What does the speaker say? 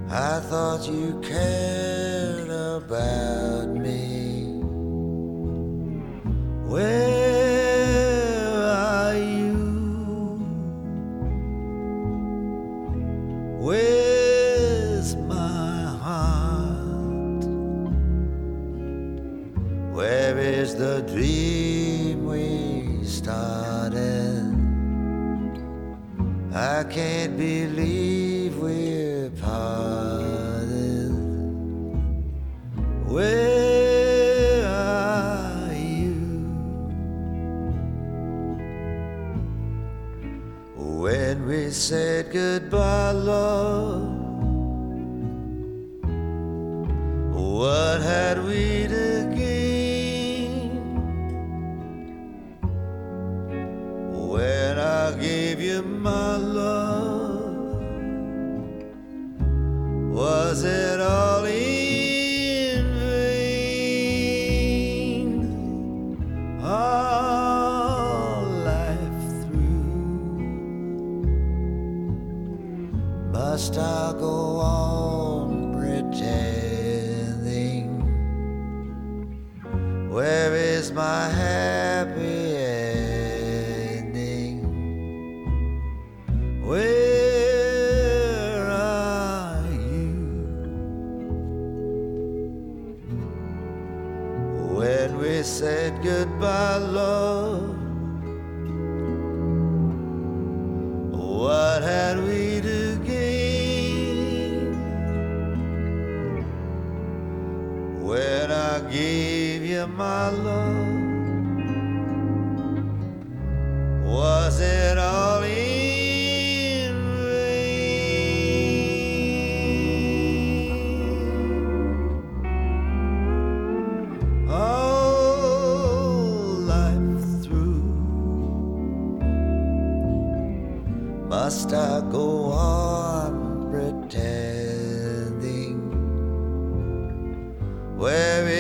I thought you cared about me. Where are you? Where's my heart? Where is the dream we started? I can't believe we're parted. Where are you? When we said goodbye, love, what had we to gain? When I gave you my love, was it all in vain? All life through, must I go on pretending? Where is my happy ending? Where are you? When we said goodbye, love, what had we to gain? When I gave you my love, was it all in vain? All life through, must I go on pretending? Where